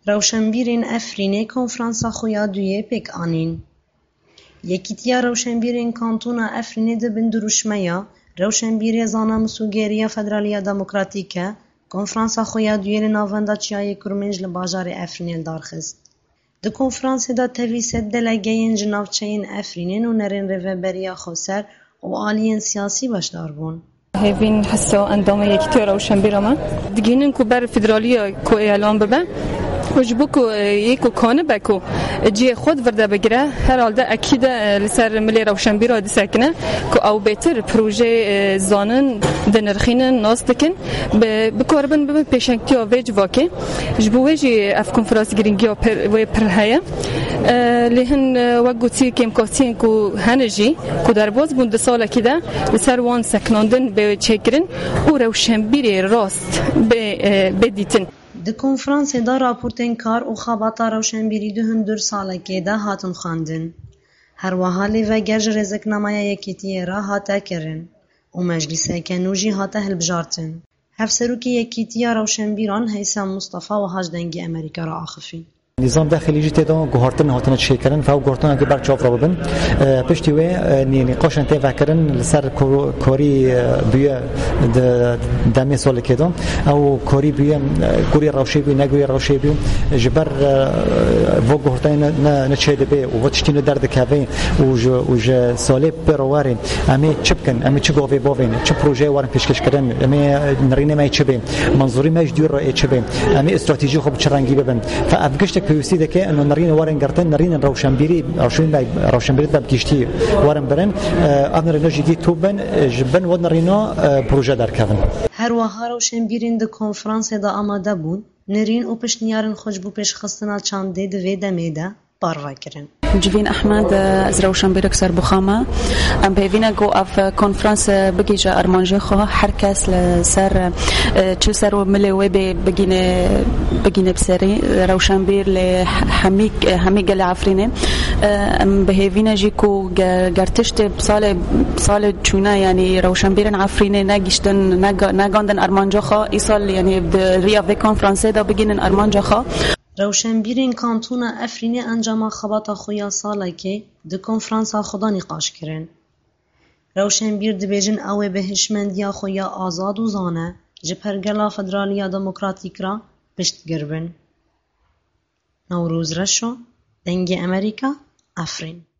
روشنبیرên Efrînê konferansa xwe ya duyê pêk anîn. Yekîtiya Rewşenbîrên Kantûna Efrînê di bindûruşmeya Rewşenbîrê Zanamûsûgeriya Federaliya Demokratîk e, konferansa xwe ya duyê li navenda Çiyayê Kurmên ji li bajarê Efrînê li darxist. Di konferansê de tevî sed delegeyên ji navçeyên Efrînên û nerên Rêveberiya Xweser û aliyên siyasî beşdar bûn. Hevîn hesa endama yekîtiya Rewşenbîra me digihînin ku ber federaliya ku elan bibe û ji bo ku yê ku kanibe ku ciyê xwe virde bigire herhalde ekî de li ser milê Rewşenbîra disekine ku ew bêtir projeyê zanin dinirxînin nas dikin bikaribin bibin pêşengtiya vê civakê ji bo wê jî ev konferansê girîngiya wê pir heye lê hin wek gotî kêmkatiyên ku hene jî ku derbas bûn di salekî de li ser wan sekinandin bê çêkirin û Rewşenbîrê rast bêdîtin. Di konferansê de raportên kar û xebata Rewşenbîrî di hundir salekê de hatin xwendin. Her wiha lêveger ji rêzeknameya Yekîtiyê re hate kirin û meclîseke nû jî hate hilbijartin. Hevserokê Yekîtiya Rewşenbîran Heysem Mustafa wiha ji dengê Amerîka re axivî. نظام داخلی جی تدا گوهرتن هاتن شکرن فاو گوهرتن که بر چاپ را ببن پشتی و نقاشن ته فکرن لسر کاری بیه دمی سال کدام او کاری بیه کوری روشی بیه نگوی روشی بیه جبر و گوهرتن نچه دبی و وقتی ندرد کاوی و ج ساله پروارین امی چپکن امی چه گاوی باوین چه پروژه وارن پیشکش کردن امی نرینه می چه بیم منظوری مجدور را چه بیم امی استراتژی خوب چرنگی ببن فافگشت پیوستی دکه انو نرین وارن گرتن نرین روشنبیری بگیشتی وارن برن آن نرینجی دی توبن جبن و نرینا پروژه درکن. هر وها روشنبیرین د کنفرانس دا آماده بون نرین او پشنیارن خوش بو پیش خستنا چانده دوی دمیده باروا کرن. جوین احمد از روشنبیر اکثر بخامه ام بهوینه گو اف کنفرانس بگیجه ارمانجه خواه هر کس لسر چه سر و ملوی بگینه بسری روشنبیر همی گل عفرینه ام بهوینه جی کو گرتشت سال چونه یعنی روشنبیرن عفرینه نگیشتن نگاندن ارمانجه خواه ای سال یعنی ریا و کنفرانس دا بگینن ارمانجه خواه Rewşenbîrên Kantûna Efrînê encama xebata xwe ya salekê di konferansa xwe de nîqaş kirin. Rewşenbîr dibêjin ew ê bi hişmendiya xwe ya azad û zane ji pergela Federaliya Demokratîk re piştgir bin. Newrûz Reşo, Dengê Amerîka, Efrîn.